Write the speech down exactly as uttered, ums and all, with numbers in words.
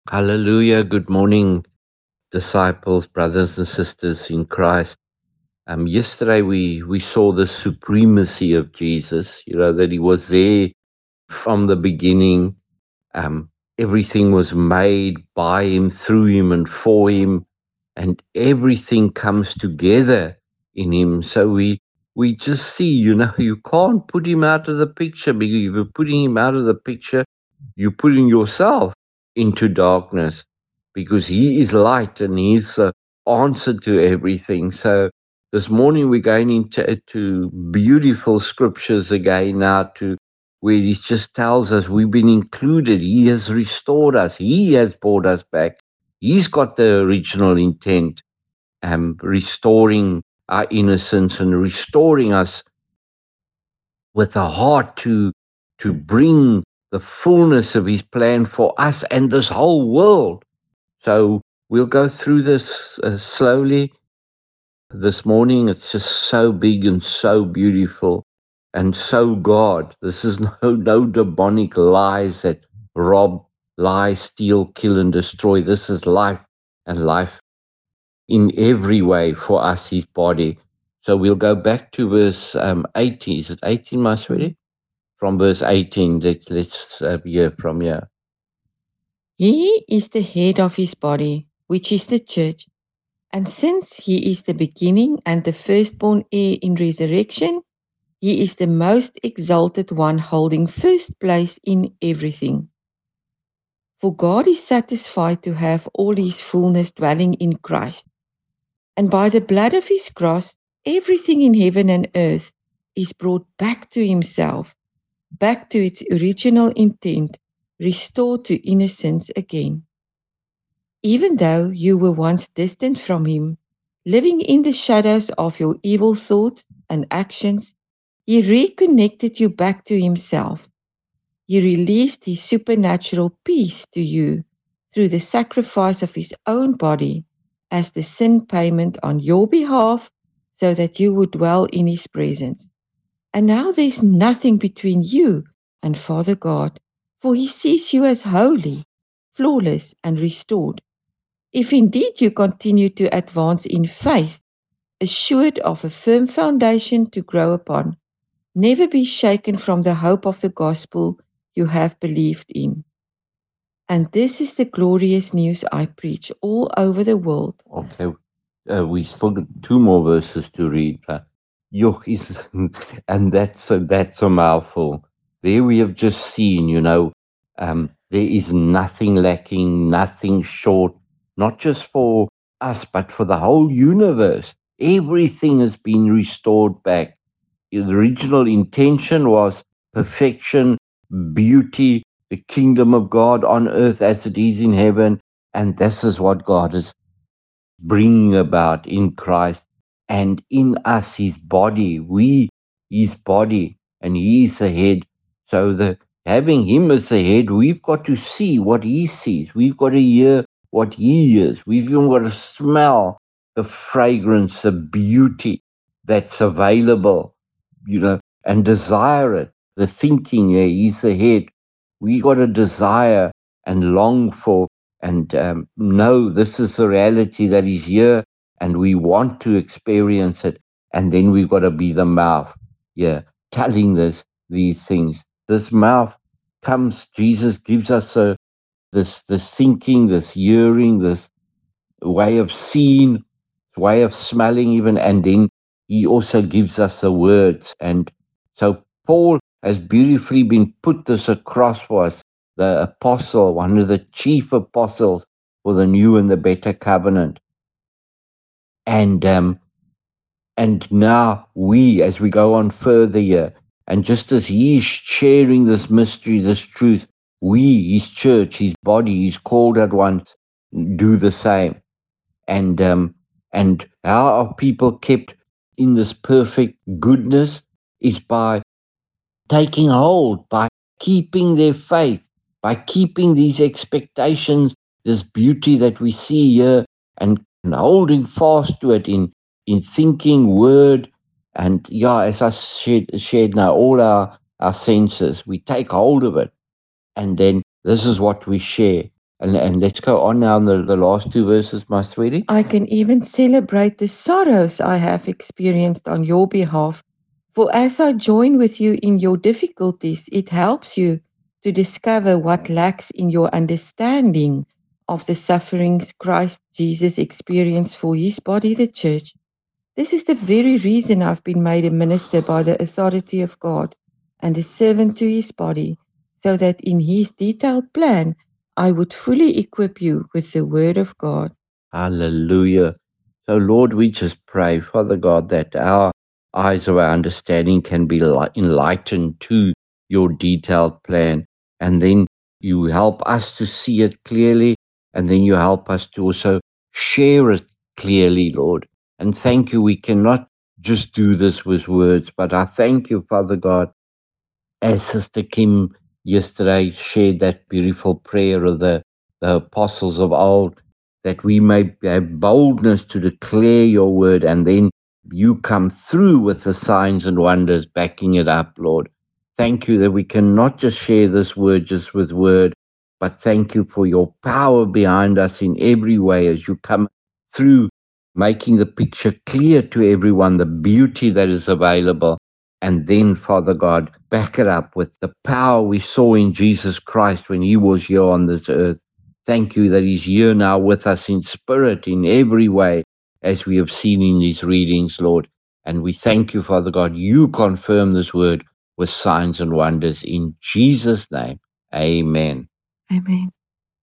Hallelujah. Good morning, disciples, brothers and sisters in Christ. Um, yesterday we, we saw the supremacy of Jesus, you know, that he was there from the beginning. Um, everything was made by him, through him, and for him, and everything comes together in him. So we we just see, you know, you can't put him out of the picture, because if you're putting him out of the picture, you're putting yourself into darkness, because he is light and he's the answer to everything. So this morning we're going into to beautiful scriptures again now, to where he just tells us we've been included. He has restored us. He has brought us back. He's got the original intent, um, restoring our innocence and restoring us with a heart to to bring the fullness of his plan for us and this whole world. So we'll go through this uh, slowly this morning. It's just so big and so beautiful and so God. This is no no demonic lies that rob, lie, steal, kill, and destroy. This is life, and life in every way for us, his body. So we'll go back to verse um, eighteen. Is it eighteen, my sweetie? From verse eighteen, let's, let's uh, hear from here. He is the head of his body, which is the church. And since he is the beginning and the firstborn heir in resurrection, he is the most exalted one, holding first place in everything. For God is satisfied to have all his fullness dwelling in Christ. And by the blood of his cross, everything in heaven and earth is brought back to himself, back to its original intent, restored to innocence again. Even though you were once distant from him, living in the shadows of your evil thoughts and actions, he reconnected you back to himself. He released his supernatural peace to you through the sacrifice of his own body as the sin payment on your behalf, so that you would dwell in his presence. And now there's nothing between you and Father God, for he sees you as holy, flawless, and restored. If indeed you continue to advance in faith, assured of a firm foundation to grow upon, never be shaken from the hope of the gospel you have believed in. And this is the glorious news I preach all over the world. Okay, uh, we still got two more verses to read. Uh, Yoch is, and that's a, that's a mouthful. There we have just seen, you know, um, there is nothing lacking, nothing short, not just for us, but for the whole universe. Everything has been restored back. The original intention was perfection, beauty, the kingdom of God on earth as it is in heaven. And this is what God is bringing about in Christ, and in us, his body. We, his body, and he is the head. So the having him as the head, we've got to see what he sees. We've got to hear what he hears. We've even got to smell the fragrance, the beauty that's available, you know, and desire it. The thinking, yeah, he's the head. We got to desire and long for and um, know this is the reality that is here, and we want to experience it. And then we've got to be the mouth, yeah, telling this these things. This mouth comes. Jesus gives us a this this thinking, this hearing, this way of seeing, way of smelling, even, and then he also gives us the words. And so Paul has beautifully been put this across for us, the apostle, one of the chief apostles for the new and the better covenant. And um, and now we, as we go on further here, and just as he is sharing this mystery, this truth, we, his church, his body, his called at once, do the same. And um, and how are people kept in this perfect goodness is by taking hold, by keeping their faith, by keeping these expectations, this beauty that we see here, and, and holding fast to it in in thinking, word, and yeah, as I shared, shared now, all our our senses, we take hold of it, and then this is what we share. And, and let's go on now in the, the last two verses, my sweetie. I can even celebrate the sorrows I have experienced on your behalf. For as I join with you in your difficulties, it helps you to discover what lacks in your understanding of the sufferings Christ Jesus experienced for his body, the church. This is the very reason I've been made a minister by the authority of God and a servant to his body, so that in his detailed plan I would fully equip you with the word of God. Hallelujah. So, Lord, we just pray, Father God, that our eyes of our understanding can be enlightened to your detailed plan. And then you help us to see it clearly. And then you help us to also share it clearly, Lord. And thank you. We cannot just do this with words, but I thank you, Father God, as Sister Kim yesterday shared that beautiful prayer of the, the apostles of old, that we may have boldness to declare your word, and then you come through with the signs and wonders backing it up, Lord. Thank you that we can not just share this word just with word, but thank you for your power behind us in every way as you come through, making the picture clear to everyone, the beauty that is available. And then, Father God, back it up with the power we saw in Jesus Christ when he was here on this earth. Thank you that he's here now with us in spirit in every way, as we have seen in these readings, Lord. And we thank you, Father God, you confirm this word with signs and wonders in Jesus' name. Amen. Amen.